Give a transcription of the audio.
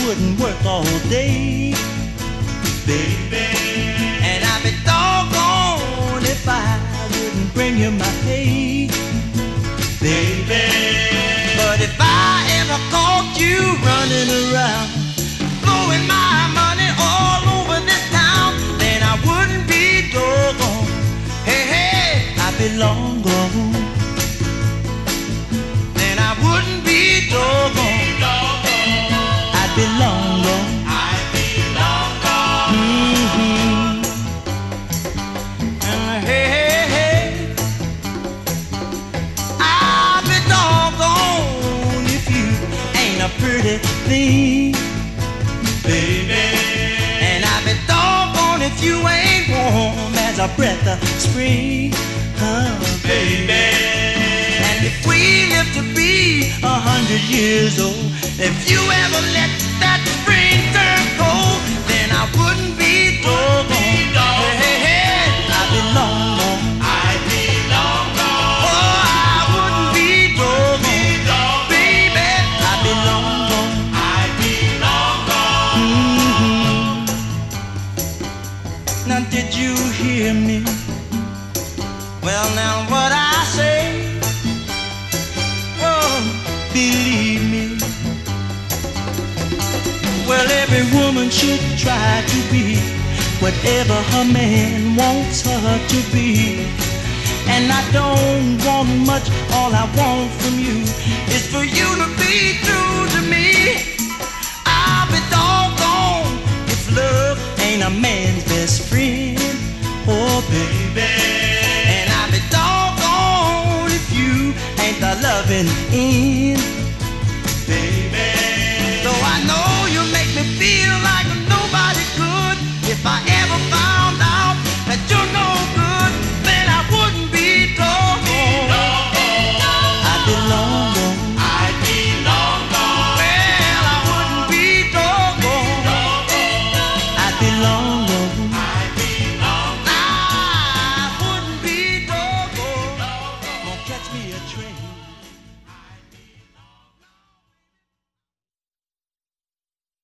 wouldn't work all day, baby. And I'd be doggone if I wouldn't bring you my pay, baby. But if I ever caught you running around, blowing my money all over this town, then I wouldn't be doggone. Hey, hey, I'd be long gone. Then I wouldn't be doggone. I'd be long gone. I'd be long gone. And hey, hey, hey, I'd be doggone if you ain't a pretty thing, baby. And I'd be doggone if you ain't warm as a breath of spring, baby. And if we live to be 100 years old, if you ever let that spring turn cold, then I wouldn't be doggone. Hey, hey, hey, I'd be long gone. I'd be long gone. Oh, I wouldn't be doggone. Baby, I'd be long gone. I'd be long gone. Now did you hear me? Well, now what I say, oh, believe me. Well, every woman should try to be whatever her man wants her to be. And I don't want much, all I want from you is for you to be true to me. I'll be doggone if love ain't a man's best friend, oh baby. And I'll be doggone if you ain't the loving end.